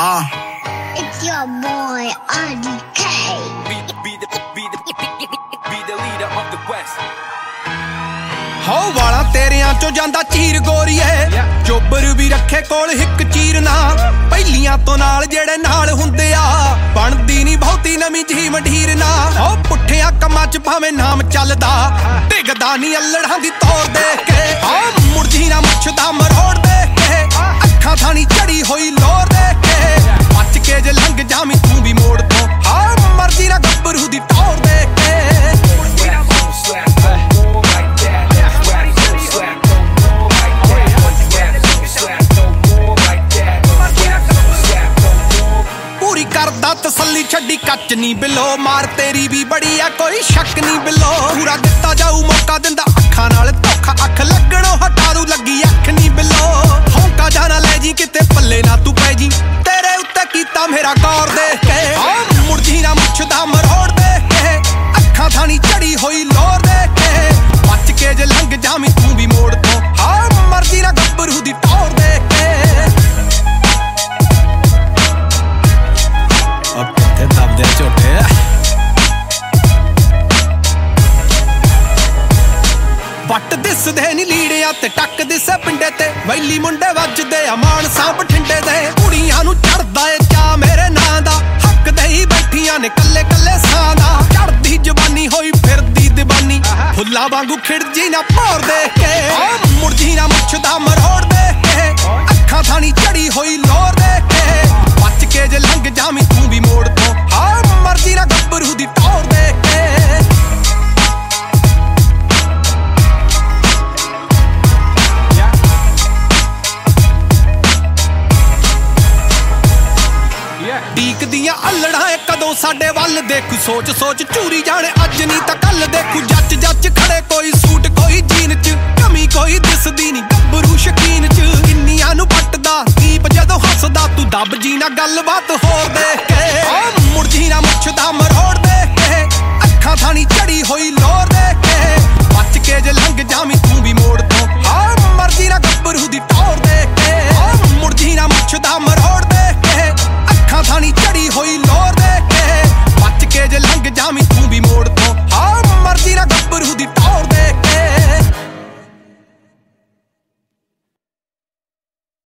It's your boy RDK. Be the leader of the West. ਹੋ ਵਾਲਾ ਤੇਰਿਆਂ ਚੋਂ ਜਾਂਦਾ ਚੀਰ ਗੋਰੀਏ ਚੋਬਰ ਵੀ ਰੱਖੇ ਕੋਲ ਹਿੱਕ ਚੀਰ ਨਾ ਪਹਿਲੀਆਂ ਤੋਂ ਨਾਲ ਜਿਹੜੇ ਨਾਲ ਹੁੰਦੇ ਆ ਬਣਦੀ ਨਹੀਂ ਬਹੁਤੀ ਨਵੀਂ ਜੀ ਮੰਢੀਰ ਨਾ ਹੋ ਪੁੱਠਿਆਂ ਕੰਮਾਂ 'ਚ ਭਾਵੇਂ ਨਾਮ ਚੱਲਦਾ ਡਿੱਗਦਾ ਨਹੀਂ ਅਲੜਾਂ ਦੀ ਤੋਰ ਦੇਖ ਕੇ ਹਾਂ ਮੁਰਜੀ ਨਾ ਮੁੱਛ ਦਾ ਮਰੋੜ ਦੇਖ ਕੇ ਅੱਖਾਂ ਥਾਣੀ ਚੜੀ ਹੋਈ ਲੋਰ ਦੇਖ ਕੇ ਬਚ ਕੇ ਜੇ ਲੰਘ ਜਾਵੀਂ ਤੂੰ ਵੀ ਮੋੜ ਤੋਂ ਹਾਂ ਮਰਜੀ ਨਾ ਗੱਭਰੂ ਦੀ ਟੌਰ ਦੇਖ ਕੇ ਕਰਦਾ ਤਸੱਲੀ ਛੱਡੀ ਕੱਚ ਨੀ ਬਿਲੋ ਮਾਰ ਤੇਰੀ ਵੀ ਬੜੀ ਆ ਕੋਈ ਸ਼ੱਕ ਨੀ ਬਿਲੋ ਪੂਰਾ ਦਿੱਤਾ ਜਾਊ ਮੌਕਾ ਦਿੰਦਾ ਅੱਖਾਂ ਨਾਲ ਧੋਖਾ ਅੱਖ ਲੱਗਣੋਂ ਹਟਾ ਦੂ ਲੱਗੀ ਅੱਖ ਨੀ ਬਿਲੋ ਹੌਂਕਾ ਜਾਣਾ ਲੈ ਜੀ ਕਿਤੇ ਪੱਲੇ ਨਾ ਤੂੰ ਪੈ ਜੀ ਤੇਰੇ ਉੱਤੇ ਕੀਤਾ ਮੇਰਾ ਗੌਰ ਦੇਖ ਕੇ ਹਾਂ ਮੁਰਜੀ ਨਾ ਮੁੱਛ ਦਾ ਮਰੋੜ ਦੇਖ ਕੇ ਅੱਖਾਂ ਥਾਣੀ ਚੜੀ ਹੋਈ ਲੋਰ ਦੇਖ ਕੇ ਬਚ ਕੇ ਜੇ ਲੰਘ ਜਾਵੀਂ ਤੂੰ ਵੀ ਮੋੜ ਤੋਂ ਹਾਂ ਮਰਜੀ ਨਾ ਗੱਭਰੂ ਦੀ ਟੌਰ ਦੇਖ ਕੇ ਤੇ ਦਬਦੇ ਝੋਟੇ ਵੱਟ ਦਿਸਦੇ ਨੀ ਲੀੜਿਆਂ ਤੇ ਟੱਕ ਦਿਸੇ ਪਿੰਡੇ ਤੇ ਵੈਲੀ ਮੁੰਡੇ ਵੱਜਦੇ ਆ ਮਾਨਸਾ ਬਠਿੰਡੇ ਦੇ ਕੁੜੀਆਂ ਨੂੰ ਚੜਦਾ ਏ ਚਾ ਮੇਰੇ ਨਾਂ ਦਾ ਹੱਕ ਦੇਈ ਬੈਠੀਆਂ ਨੇ ਕੱਲੇ ਕੱਲੇ ਸਾਂ ਦਾ ਚੜਦੀ ਜਵਾਨੀ ਹੋਈ ਫਿਰਦੀ ਦੀਵਾਨੀ ਫੁੱਲਾਂ ਵਾਂਗੂ ਖਿੜਜੀ ਨਾ ਭੌਰ ਦੇਖ ਕੇ ਮੁਰਜੀ ਨਾ ਮੁੱਛ ਦਾ ਮਰੋੜ ਦੇਖ ਕੇ ਅੱਖਾਂ ਥਾਣੀ ਚੜੀ ਹੋਈ ਲੋਰ ਦੇਖ ਕੇ ਬਚ ਕੇ ਜੇ ਲੰਘ ਜਾਵੀਂ ਤੂੰ ਵੀ ਮੋੜ ਤੋਂ ਹਾਂ ਮਰਜੀ ਨਾ ਗੱਭਰੂ ਦੀ ਟੌਰ ਦੇਖ ਕੇ ਡੀਕਦੀਆਂ ਅਲੜਾਂ ਕਦੋਂ ਸਾਡੇ ਵੱਲ ਦੇਖੂ ਸੋਚ ਸੋਚ ਝੂਰੀ ਜਾਣੇ ਅੱਜ ਨਹੀਂ ਤਾਂ ਕੱਲ ਦੇਖੂ ਜੱਜ ਜੱਜ ਖੜੇ ਕੋਈ ਸੂਟ ਕੋਈ